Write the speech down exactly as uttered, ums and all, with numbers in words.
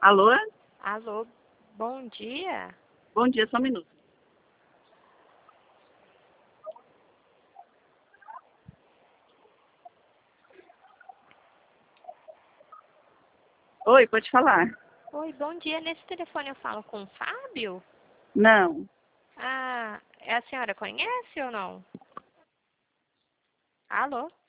Alô? Alô, bom dia. Bom dia, só um minuto. Oi, pode falar. Oi, bom dia. Nesse telefone eu falo com o Fábio? Não. Ah, a senhora conhece ou não? Alô?